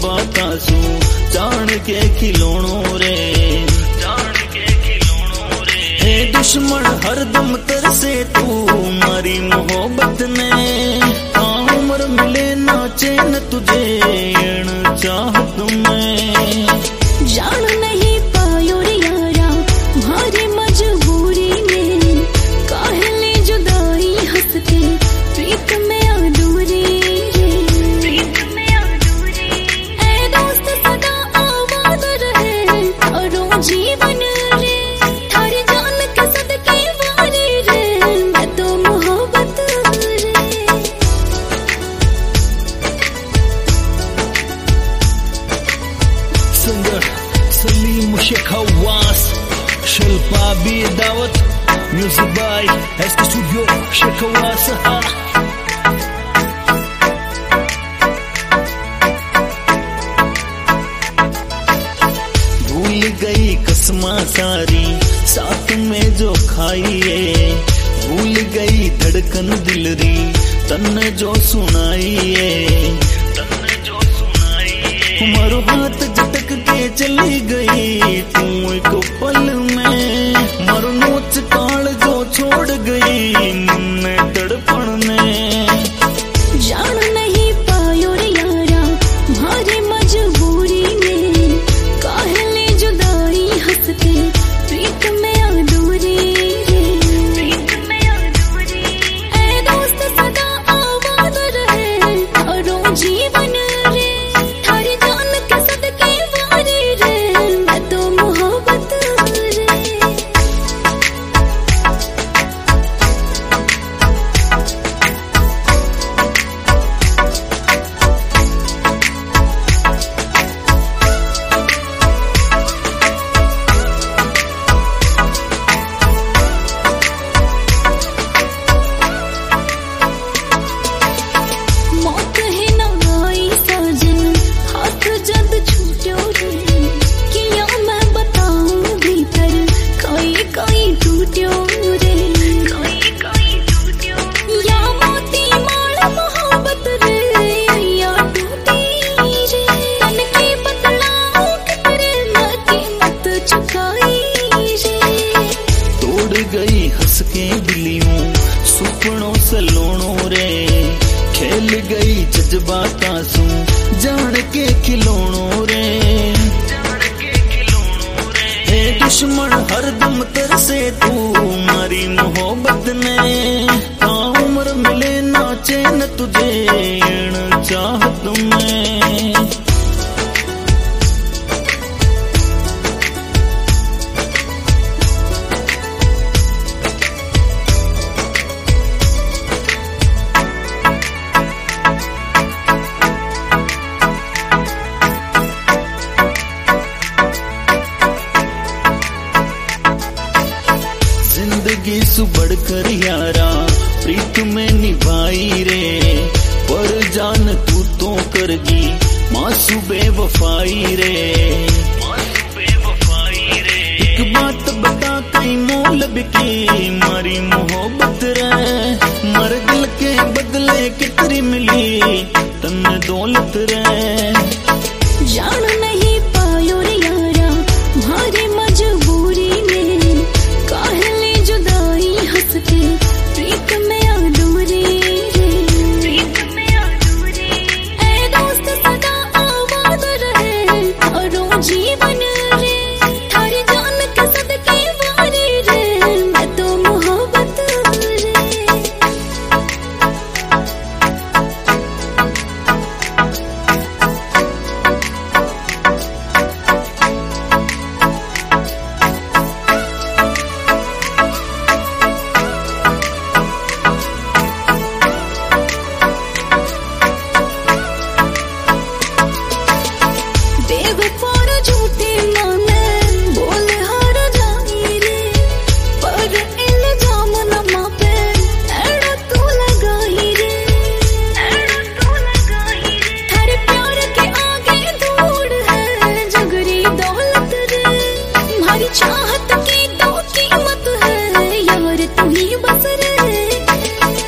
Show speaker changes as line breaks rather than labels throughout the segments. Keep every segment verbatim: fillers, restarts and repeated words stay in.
जज्बाता सू जान के खिलौणो रे, जान के खिलौणो रे। हे दुश्मन हरदम तरसे तू मारी मोहब्बत ने, हाँ उम्र मिले ना चैन तुझे एण चाहत में।
जान नहीं पायो रे यारा भारी मजबूरी में, काहले जुदाई हंस के प्रीत में अधूरी रे, प्रीत में अधूरी। ऐ दोस्त सदा आबाद रहे और जीवन रे, थारी जान के सदके वारी रे, मैं तो मोहब्बत रे।
Singer Salim Shaikh Hawas, Shilpa B Dawat, music by SK studio Shaikh Hawas. भूल गई कसमा सारी साथ में जो खाई है, भूल गई धड़कन दिल री तन जो सुनाई है, तन जो सुनाई है। मारो हाथ झटक के चली गई तू एक पल में, मारो नोच काल जो छोड़ गई मन तड़पण में।
जान नहीं पायो रे यारा भारी मजबूरी में, काहले जुदाई हंस के प्रीत में अधूरी रे, प्रीत में अधूरी। ऐ दोस्त सदा आबाद रहे और जीवन रे, थारी जान के सदके वारी रे, मैं तो मोहब्बत रे। मौत है ना आई साजन हाथ जद छूटो रे, किया मैं बताऊं भीतर कोई कोई टूटो रे, कोई कोई टूटो। या मोती माल मोहब्बत रे या टूटी रे, तन की बदलाओ कितरे ना कीमत चुकाई रे।
तोड़ गई हंस के दिलियों सुपनों सलोणों रे, खेल गई जज्बाता सू जान के खिलौणो रे, जान के खिलौणो रे। हे दुश्मन हरदम तरसे तू मारी मोहब्बत ने, हाँ उम्र मिले ना चैन तुझे एण चाहत में। जिंदगी सु बढ़कर यारा प्रीत में निभाई रे, पर जान तू तो करगी मासू बेवफाई रे, मासू बेवफाई रे। एक बात बता कई मोल बिकी मारी मोहब्बत रे, मर दिल के बदले कितनी मिली तन दौलत रे।
जान नहीं पायो रे यारा भारी मजबूरी में, काहले जुदाई हंस के प्रीत में अधूरी रे, प्रीत में अधूरी। ऐ दोस्त सदा आबाद रहे और जीवन रे, थारी जान के सदके वारी रे, मैं तो मोहब्बत रे। बेवफा झूठे माने बोल हार जाई रे, पर इल्जाम न मापे एड़ा तू लगाई रे, एड़ा तू लगाई रे। थारे प्यार के आगे दूर है जगरी दौलत रे, हमारी चाहत की तो कीमत है यार तू ही बस रे।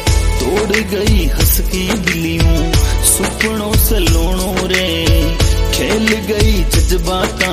तोड़ गई हंस की दिलियों सुपनों सलोणों रे, जज्बात